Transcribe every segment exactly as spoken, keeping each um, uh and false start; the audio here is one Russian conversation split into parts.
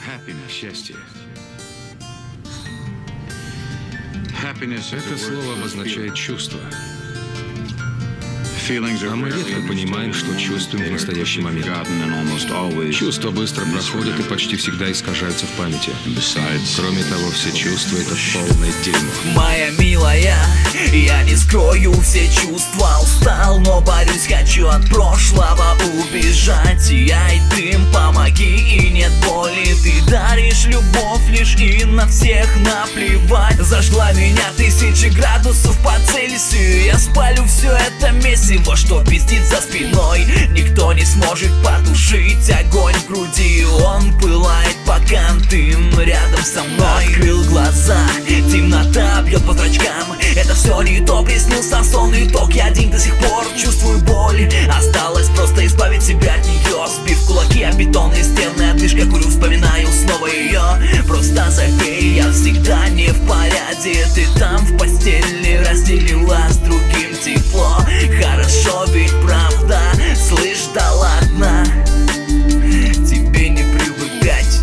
Счастье. Это слово обозначает чувство. А мы редко понимаем, что чувствуем в настоящий момент. Чувства быстро проходят и почти всегда искажаются в памяти. Кроме того, все чувства — это полное дерьмо. Моя милая, я не скрою все чувства. Устал, но борюсь, хочу от прошлого убежать. Я и ты, помоги, и нет боли. Ты даришь любовь лишь, и на всех наплевать. Зажгла меня тысячи градусов по Цельсию. Я спалю все это месиво, что пиздит за спиной. Никто не сможет потушить огонь в груди. Он пылает, пока ты рядом со мной. Открыл глаза, темнота бьет по зрачкам. Это все не то, приснился сон, итог. Я один до сих пор чувствую боль. Осталось просто избавить себя от нее. Сбив кулаки о бетонные стены, отдышка, курю, вспоминаю снова ее. Просто запей, я всегда не в порядке. Ты там в постели разделила с другим тепло. Хорошо, ведь правда, слышь, да ладно, тебе не привыкать.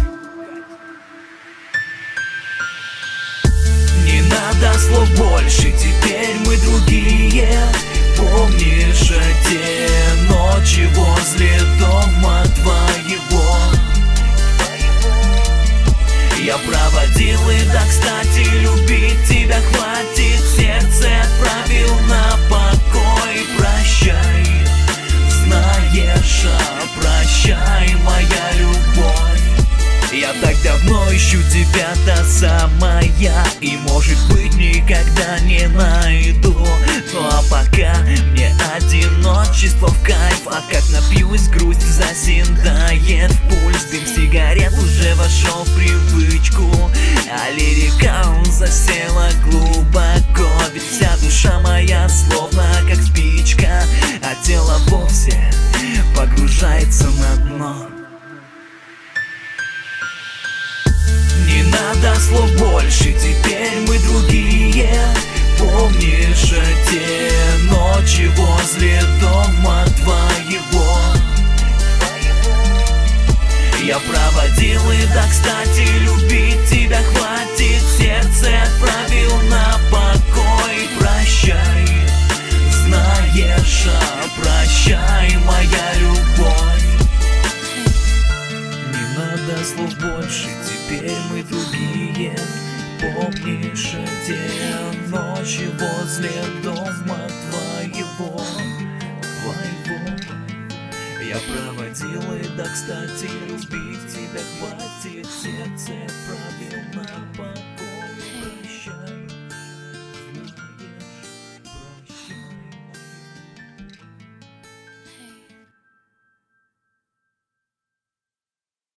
Не надо слов больше, теперь мы другие. Помнишь те ночи возле дома твоего? Я проводил, и да, кстати, любить тебя хватит. Сердце отправил на покой. Прощай, знаешь, а прощай, моя любовь. Я так давно ищу тебя, та самая, и, может быть, никогда не найду. Ну а пока мне одиночество в кайф. А как напьюсь, грусть заседает в пульс. Дым сигарет уже вошел в привычку, а лирика засела глубоко. Ведь вся душа моя словно как спичка, а тело вовсе погружается на дно. Не надо слов больше, теперь мы другие. Помнишь те ночи возле дома твоего? Я проводил, и да, кстати, любить тебя хватит. Сердце отправил на покой. Прощай, знаешь, а прощай, моя любовь. Не надо слов больше, теперь мы другие. Помнишь те ночи возле дома твоего, твоего? Я проводил, и да, кстати, любить тебя хватит. Сердце отправил на покой.